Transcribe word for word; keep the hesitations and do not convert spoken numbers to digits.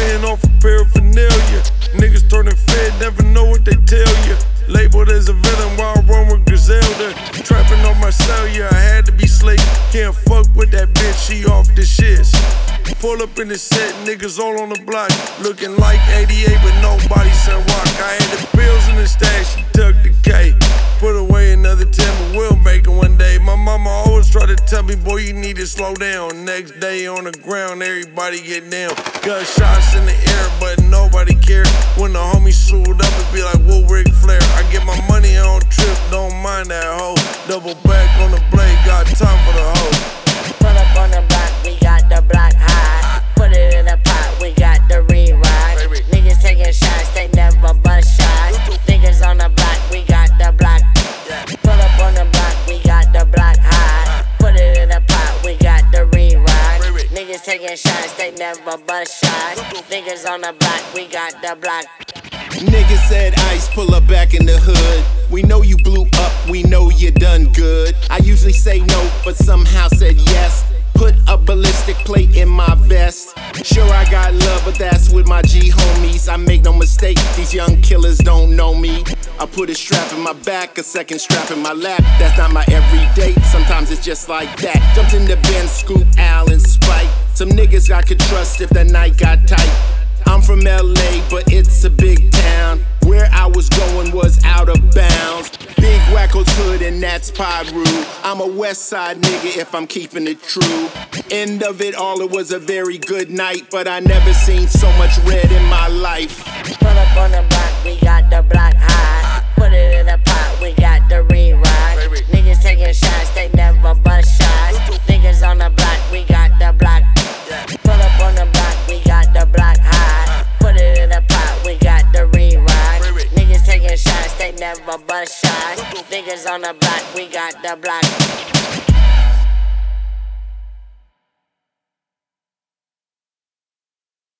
being off of paraphernalia. Niggas turning fed, never know what they tell you. Labeled as a villain while I run with Griselda. Trapping on my cell, yeah, I had to be slick. Can't fuck with that bitch, she off the shits. Pull up in the set, niggas all on the block. Looking like eighty-eight, but nobody said rock. I had the pills in the stash, she took the K. Put away another ten, but we'll make it one day. My mama always try to tell me, boy, you need to slow down. Next day on the ground, everybody get down. Gunshots in the air, but nobody cared. When the homies sued up, it be like, whoa, Ric Flair. I get my money on trip, don't mind that hoe. Double back on the blade, got time for the hoe. Pull up on the block, we got the block high. Put it in the pot, we got the re-ride. Niggas taking shots, they never bust shots. Niggas on the block, we got the block. Pull up on the block, we got the block high. Put it in the pot, we got the re-ride. Niggas taking shots, they never bust shots. Niggas on the block, we got the block. Niggas said ice, pull up back in the hood. We know you blew up, we know you done good. I usually say no, but somehow said yes. Put a ballistic plate in my vest. Sure, I got love, but that's with my G homies. I make no mistake, these young killers don't know me. I put a strap in my back, a second strap in my lap. That's not my everyday, sometimes it's just like that. Jumped in the Benz, Scoop, Al, and Spike. Some niggas I could trust if the night got tight. I'm from L A, but it's a big town. Where I was going was out of bounds. Big Wacko's hood and that's Piru. I'm a West Side nigga if I'm keeping it true. End of it all, it was a very good night, but I never seen so much red in my life. Pull up on the block, we got the block high. Put it in the pot, we got the re-ride. Niggas taking shots, they never bust shots. Niggas on the block, we got the block. Pull up on the block, we got the block high. Put it in the pot, we got the re-ride. Niggas taking shots, they never bust shots. Niggas on the block, we got the block.